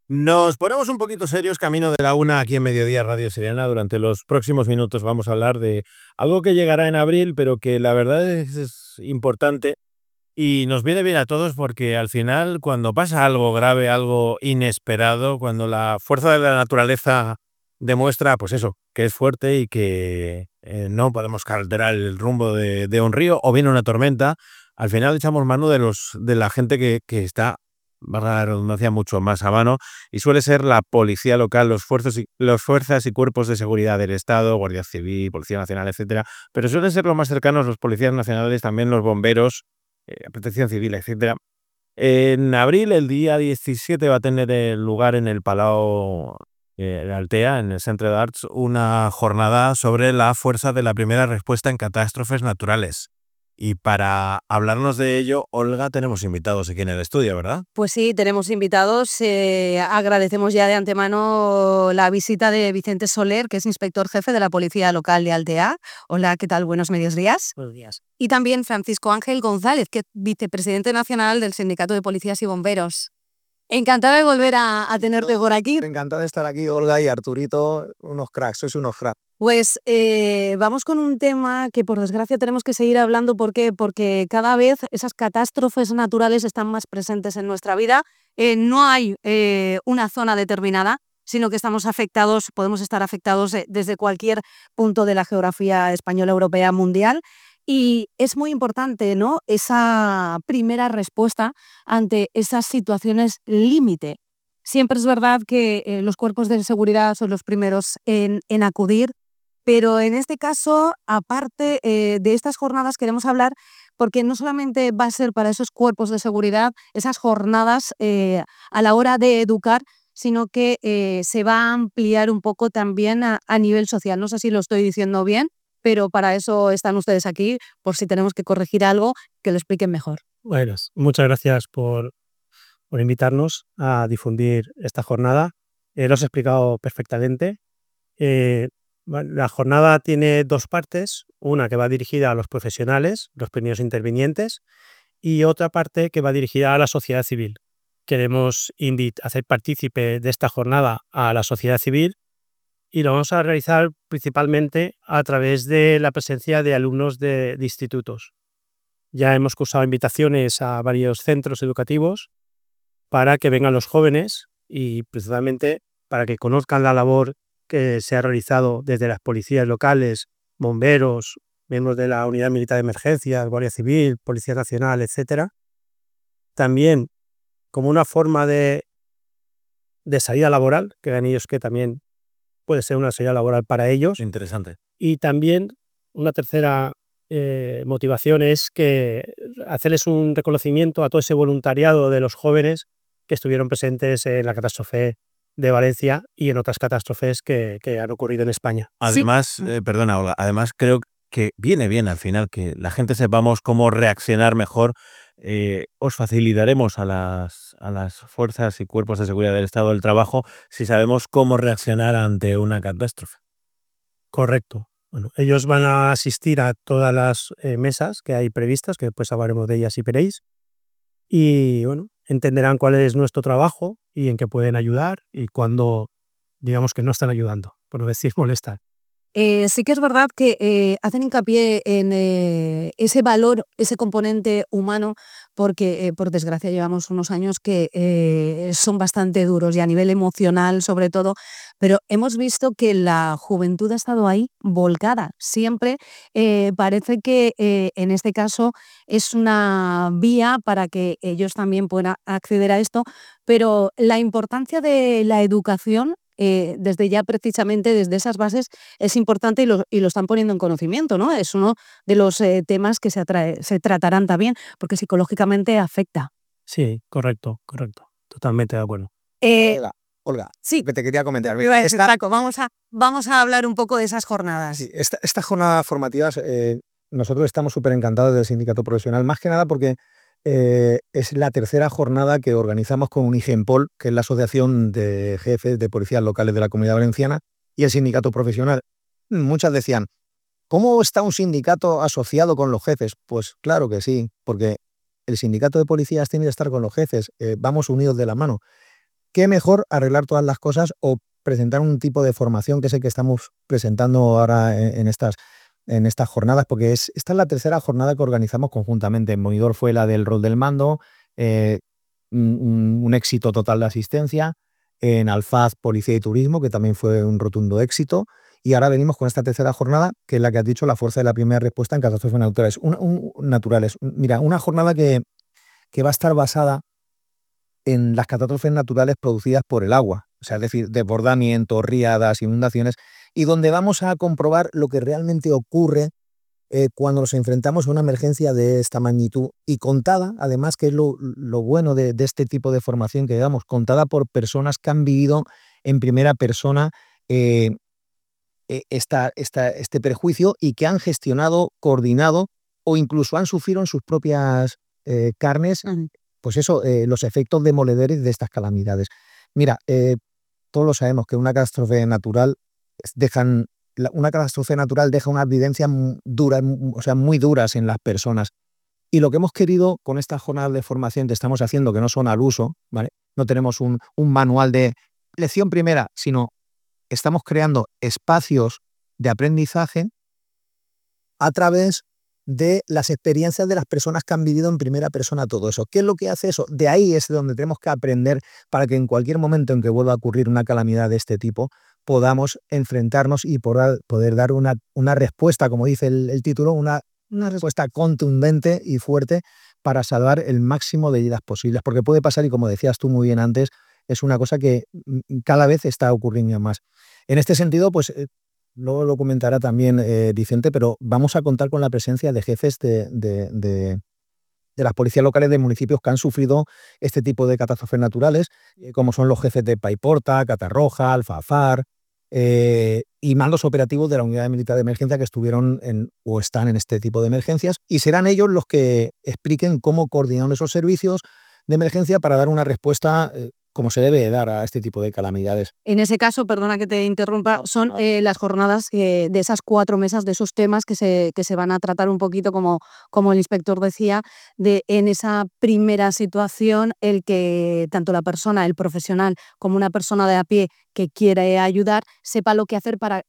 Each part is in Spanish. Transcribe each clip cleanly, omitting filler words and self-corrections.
Nos ponemos un poquito serios camino de la una aquí en Mediodía Radio Siriana. Durante los próximos minutos vamos a hablar de algo que llegará en abril, pero que la verdad es importante y nos viene bien a todos porque al final cuando pasa algo grave, algo inesperado, cuando la fuerza de la naturaleza demuestra, pues eso, que es fuerte y que no podemos alterar el rumbo de un río o viene una tormenta, al final echamos mano de la gente que está, valga la redundancia, mucho más a mano, y suele ser la policía local, los fuerzas y cuerpos de seguridad del Estado, Guardia Civil, Policía Nacional, etcétera, pero suelen ser los más cercanos los policías nacionales, también los bomberos, Protección Civil, etcétera. En abril, el día 17, va a tener lugar en el Palau de Altea, en el Centre d'Arts, una jornada sobre la fuerza de la primera respuesta en catástrofes naturales. Y para hablarnos de ello, Olga, tenemos invitados aquí en el estudio, ¿verdad? Pues sí, tenemos invitados. Agradecemos ya de antemano la visita de Vicente Soler, que es inspector jefe de la Policía Local de Altea. Hola, ¿qué tal? Buenos días. Buenos días. Y también Francisco Ángel González, que es vicepresidente nacional del Sindicato de Policías y Bomberos. Encantada de volver a tenerte por aquí. Encantado de estar aquí, Olga y Arturito, unos cracks, sois unos cracks. Pues vamos con un tema que por desgracia tenemos que seguir hablando. ¿Por qué? Porque cada vez esas catástrofes naturales están más presentes en nuestra vida. No hay una zona determinada, sino que estamos afectados, podemos estar afectados desde cualquier punto de la geografía española, europea, mundial. Y es muy importante, ¿no?, esa primera respuesta ante esas situaciones límite. Siempre es verdad que los cuerpos de seguridad son los primeros en acudir, pero en este caso, aparte de estas jornadas, queremos hablar porque no solamente va a ser para esos cuerpos de seguridad, esas jornadas a la hora de educar, sino que se va a ampliar un poco también a nivel social. No sé si lo estoy diciendo bien, pero para eso están ustedes aquí, por si tenemos que corregir algo, que lo expliquen mejor. Bueno, muchas gracias por invitarnos a difundir esta jornada. Lo has explicado perfectamente. La jornada tiene dos partes, una que va dirigida a los profesionales, los primeros intervinientes, y otra parte que va dirigida a la sociedad civil. Queremos hacer partícipe de esta jornada a la sociedad civil y lo vamos a realizar principalmente a través de la presencia de alumnos de institutos. Ya hemos cursado invitaciones a varios centros educativos para que vengan los jóvenes y precisamente para que conozcan la labor que se ha realizado desde las policías locales, bomberos, miembros de la Unidad Militar de Emergencias, Guardia Civil, Policía Nacional, etcétera. También como una forma de salida laboral, que vean ellos que también puede ser una salida laboral para ellos. Interesante. Y también una tercera motivación es que hacerles un reconocimiento a todo ese voluntariado de los jóvenes que estuvieron presentes en la catástrofe de Valencia y en otras catástrofes que han ocurrido en España. Además, perdona, Olga, además creo que viene bien al final que la gente sepamos cómo reaccionar mejor. Os facilitaremos a las fuerzas y cuerpos de seguridad del Estado el trabajo si sabemos cómo reaccionar ante una catástrofe. Correcto. Bueno, ellos van a asistir a todas las mesas que hay previstas, que después hablaremos de ellas si queréis, y bueno, entenderán cuál es nuestro trabajo y en qué pueden ayudar y cuando digamos que no están ayudando, por no decir molestar. Sí que es verdad que hacen hincapié en ese valor, ese componente humano, porque por desgracia llevamos unos años que son bastante duros y a nivel emocional sobre todo, pero hemos visto que la juventud ha estado ahí volcada. Siempre parece que en este caso es una vía para que ellos también puedan acceder a esto, pero la importancia de la educación desde ya precisamente desde esas bases es importante y lo están poniendo en conocimiento, ¿no? Es uno de los temas que se tratarán también, porque psicológicamente afecta. Sí, correcto, totalmente de acuerdo. Olga, Sí, que te quería comentar. Paco, vamos a hablar un poco de esas jornadas. Sí, esta jornada formativa, nosotros estamos súper encantados del sindicato profesional, más que nada porque es la tercera jornada que organizamos con UNIGENPOL, que es la Asociación de Jefes de Policías Locales de la Comunidad Valenciana, y el sindicato profesional. Muchas decían, ¿cómo está un sindicato asociado con los jefes? Pues claro que sí, porque el sindicato de policías tiene que estar con los jefes, vamos unidos de la mano. qué mejor arreglar todas las cosas o presentar un tipo de formación que es el que estamos presentando ahora en estas jornadas, porque esta es la tercera jornada que organizamos conjuntamente. En Monidor fue la del rol del mando, un éxito total de asistencia. En Alfaz, Policía y Turismo, que también fue un rotundo éxito. Y ahora venimos con esta tercera jornada, que es la que has dicho, la fuerza de la primera respuesta en catástrofes naturales. Mira, una jornada que va a estar basada en las catástrofes naturales producidas por el agua, o sea, es decir, desbordamientos, riadas, inundaciones, y donde vamos a comprobar lo que realmente ocurre cuando nos enfrentamos a una emergencia de esta magnitud y contada, además, que es lo bueno de este tipo de formación que damos, contada por personas que han vivido en primera persona este perjuicio y que han gestionado, coordinado o incluso han sufrido en sus propias carnes, pues eso, los efectos demoledores de estas calamidades. Mira, todos lo sabemos que una catástrofe natural deja unas vivencias duras, o sea, muy duras en las personas. Y lo que hemos querido con estas jornadas de formación que estamos haciendo, que no son al uso, ¿vale? No tenemos un manual de lección primera, sino estamos creando espacios de aprendizaje a través de las experiencias de las personas que han vivido en primera persona todo eso. ¿Qué es lo que hace eso? De ahí es donde tenemos que aprender para que en cualquier momento en que vuelva a ocurrir una calamidad de este tipo, podamos enfrentarnos y poder dar una respuesta, como dice el título, una respuesta contundente y fuerte para salvar el máximo de vidas posibles. Porque puede pasar, y como decías tú muy bien antes, es una cosa que cada vez está ocurriendo más. En este sentido, pues luego lo comentará también Vicente, pero vamos a contar con la presencia de jefes de las policías locales de municipios que han sufrido este tipo de catástrofes naturales, como son los jefes de Paiporta, Catarroja, Alfafar, y mandos operativos de la Unidad Militar de Emergencia que estuvieron o están en este tipo de emergencias, y serán ellos los que expliquen cómo coordinar esos servicios de emergencia para dar una respuesta como se debe dar a este tipo de calamidades. En ese caso, perdona que te interrumpa, son las jornadas de esas 4 mesas, de esos temas que se van a tratar un poquito, como el inspector decía, en esa primera situación, el que tanto la persona, el profesional, como una persona de a pie que quiere ayudar, sepa lo que hacer para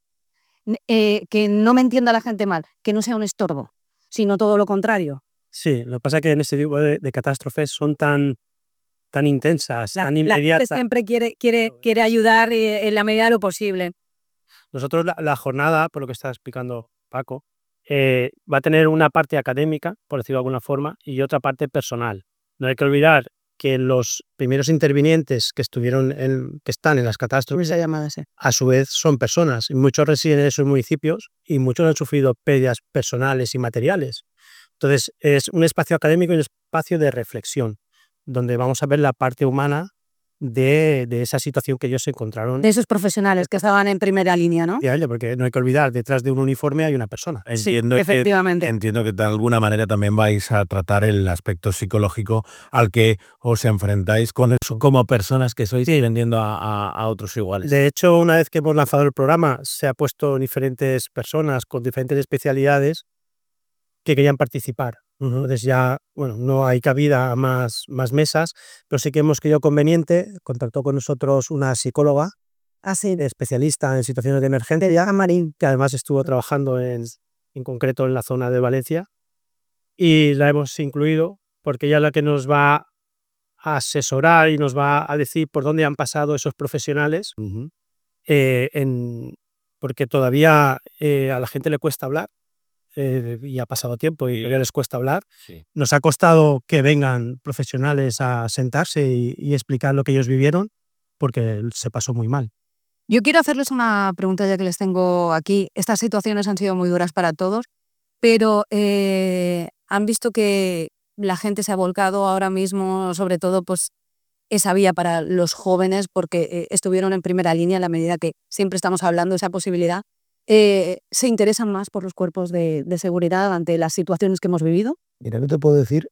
que no me entienda la gente mal, que no sea un estorbo, sino todo lo contrario. Sí, lo que pasa es que en este tipo de catástrofes son tan intensas, tan La inmediatas. gente siempre quiere ayudar en la medida de lo posible. Nosotros la jornada, por lo que está explicando Paco, va a tener una parte académica, por decirlo de alguna forma, y otra parte personal. No hay que olvidar que los primeros intervinientes que están en las catástrofes, a su vez son personas, y muchos residen en esos municipios y muchos han sufrido pérdidas personales y materiales. Entonces, es un espacio académico y un espacio de reflexión, donde vamos a ver la parte humana de esa situación que ellos se encontraron. De esos profesionales que estaban en primera línea, ¿no? Porque no hay que olvidar, detrás de un uniforme hay una persona. Efectivamente. Entiendo que de alguna manera también vais a tratar el aspecto psicológico al que os enfrentáis con eso como personas que sois vendiendo a otros iguales. De hecho, una vez que hemos lanzado el programa, se ha puesto diferentes personas con diferentes especialidades que querían participar. Entonces ya, no hay cabida a más mesas, pero sí que hemos creído conveniente, contactó con nosotros una psicóloga, especialista en situaciones de emergencia, Marín, que además estuvo trabajando en concreto en la zona de Valencia, y la hemos incluido porque ella es la que nos va a asesorar y nos va a decir por dónde han pasado esos profesionales, porque todavía a la gente le cuesta hablar. Y ha pasado tiempo y ya les cuesta hablar. Sí. Nos ha costado que vengan profesionales a sentarse y explicar lo que ellos vivieron, porque se pasó muy mal. Yo quiero hacerles una pregunta ya que les tengo aquí. Estas situaciones han sido muy duras para todos, pero han visto que la gente se ha volcado ahora mismo, sobre todo pues esa vía para los jóvenes, porque estuvieron en primera línea en la medida que siempre estamos hablando de esa posibilidad. ¿Se interesan más por los cuerpos de seguridad ante las situaciones que hemos vivido? Mira, yo te puedo decir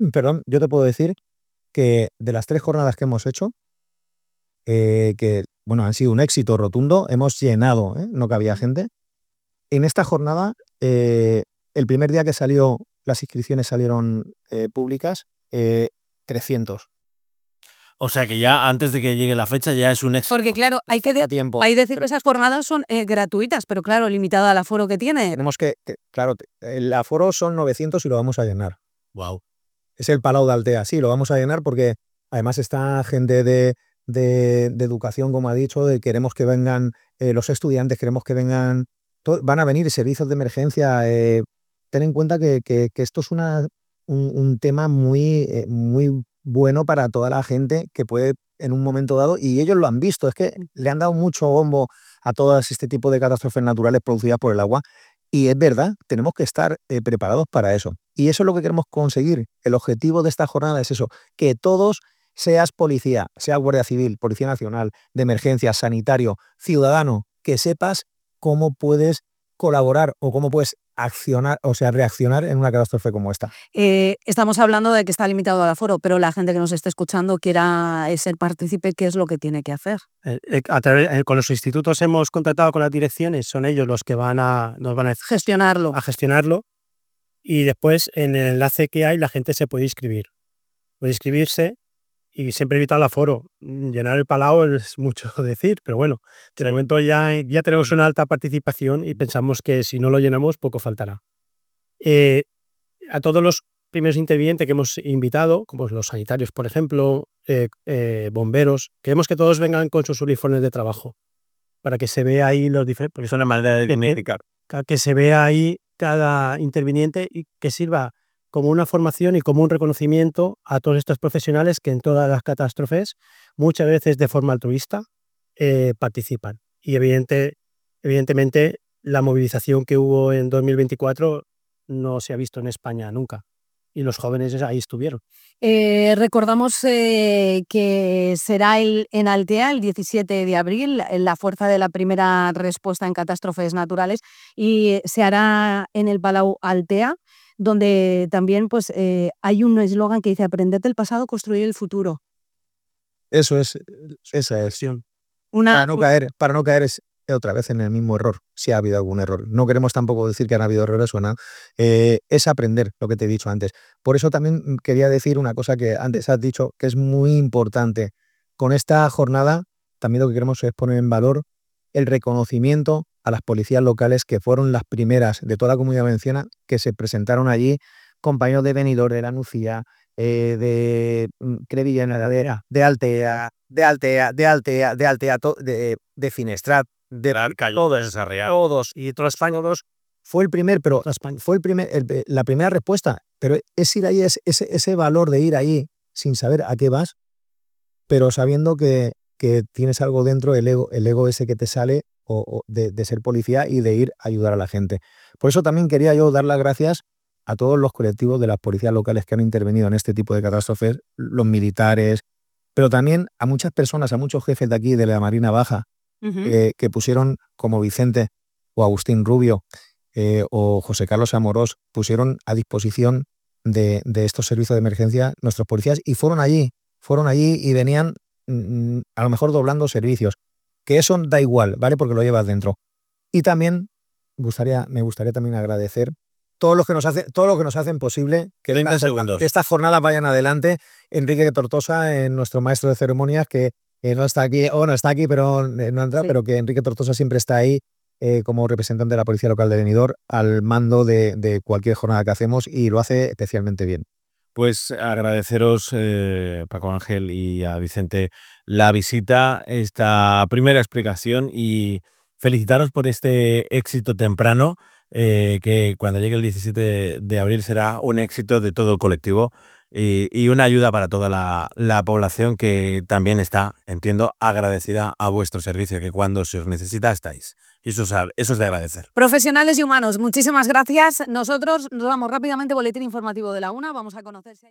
que de las 3 jornadas que hemos hecho, que han sido un éxito rotundo, hemos llenado, no cabía gente. En esta jornada, el primer día que las inscripciones salieron públicas, 300. O sea que ya antes de que llegue la fecha ya es un éxito. Porque claro, hay que tiempo. decir que esas jornadas son gratuitas, pero claro, limitada al aforo que tiene. Tenemos claro, el aforo son 900 y lo vamos a llenar. Wow. Es el Palau de Altea, sí, lo vamos a llenar porque además está gente de educación, como ha dicho, queremos que vengan los estudiantes, queremos que vengan, van a venir servicios de emergencia. Ten en cuenta que esto es un tema muy, muy bueno para toda la gente que puede en un momento dado, y ellos lo han visto, es que le han dado mucho bombo a todas este tipo de catástrofes naturales producidas por el agua, y es verdad, tenemos que estar preparados para eso. Y eso es lo que queremos conseguir. El objetivo de esta jornada es eso, que todos, seas policía, seas Guardia Civil, Policía Nacional, de emergencia, sanitario, ciudadano, que sepas cómo puedes colaborar o cómo puedes accionar, o sea, reaccionar en una catástrofe como esta. Estamos hablando de que está limitado al aforo, pero la gente que nos esté escuchando quiera ser partícipe, ¿qué es lo que tiene que hacer? Con los institutos hemos contactado con las direcciones, son ellos los que nos van a Gestionarlo. gestionarlo, y después en el enlace que hay la gente se puede inscribir. Puede inscribirse y siempre evitar el aforo. Llenar el Palau es mucho decir, pero bueno, de momento ya tenemos una alta participación y pensamos que si no lo llenamos poco faltará. A todos los primeros intervinientes que hemos invitado, como los sanitarios, por ejemplo, bomberos, queremos que todos vengan con sus uniformes de trabajo para que se vea ahí los diferentes, porque Es una manera de dignificar. que se vea ahí cada interviniente y que sirva como una formación y como un reconocimiento a todos estos profesionales que en todas las catástrofes, muchas veces de forma altruista, participan. Y evidentemente la movilización que hubo en 2024 no se ha visto en España nunca. Y los jóvenes ahí estuvieron. Recordamos que será en Altea el 17 de abril, la fuerza de la primera respuesta en catástrofes naturales, y se hará en el Palau Altea, donde también pues, hay un eslogan que dice: aprended del pasado, construir el futuro. Eso es, esa es. Una, Para no caer otra vez en el mismo error, si ha habido algún error. No queremos tampoco decir que han habido errores o nada. Es aprender lo que te he dicho antes. Por eso también quería decir una cosa que antes has dicho, que es muy importante. Con esta jornada también lo que queremos es poner en valor el reconocimiento a las policías locales, que fueron las primeras de toda la Comunidad Valenciana que se presentaron allí, compañeros de Benidorm, de La Nucía, de Crevillena, de Altea, de Finestrat, todos, y toda España, todos. Fue el primer, pero fue la primera respuesta. Pero es ir ahí, ese valor de ir ahí sin saber a qué vas, pero sabiendo que tienes algo dentro, el ego ese que te sale de ser policía y de ir a ayudar a la gente. Por eso también quería yo dar las gracias a todos los colectivos de las policías locales que han intervenido en este tipo de catástrofes, los militares, pero también a muchas personas, a muchos jefes de aquí, de la Marina Baja, que pusieron, como Vicente o Agustín Rubio o José Carlos Amorós, pusieron a disposición de estos servicios de emergencia nuestros policías, y fueron allí y venían a lo mejor doblando servicios, que eso da igual, ¿vale? Porque lo llevas dentro. Y también me gustaría también agradecer todo lo que nos hacen posible que estas jornadas vayan adelante. Enrique Tortosa, nuestro maestro de ceremonias, que no está aquí, pero no entra, sí. Pero que Enrique Tortosa siempre está ahí como representante de la Policía Local de Benidorm, al mando de cualquier jornada que hacemos, y lo hace especialmente bien. Pues agradeceros, Paco Ángel y a Vicente, la visita, esta primera explicación, y felicitaros por este éxito temprano, que cuando llegue el 17 de abril será un éxito de todo el colectivo y una ayuda para toda la población, que también está, entiendo, agradecida a vuestro servicio, que cuando se os necesita estáis. Y eso es de agradecer. Profesionales y humanos, muchísimas gracias. Nosotros nos vamos rápidamente, boletín informativo de la 1, vamos a conocer...